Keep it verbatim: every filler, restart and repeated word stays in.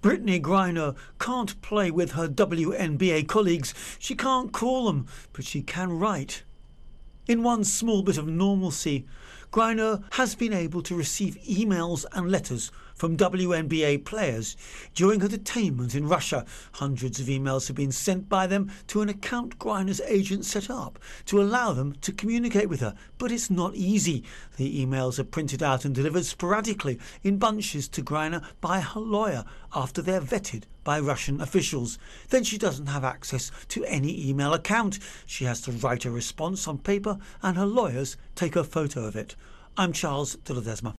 Brittany Griner can't play with her W N B A colleagues. She can't call them, but she can write. In one small bit of normalcy, Griner has been able to receive emails and letters from W N B A players during her detainment in Russia. Hundreds of emails have been sent by them to an account Griner's agent set up to allow them to communicate with her, but it's not easy. The emails are printed out and delivered sporadically in bunches to Griner by her lawyer after they're vetted by Russian officials. Then she doesn't have access to any email account. She has to write a response on paper and her lawyers take a photo of it. I'm Charles de Ledesma.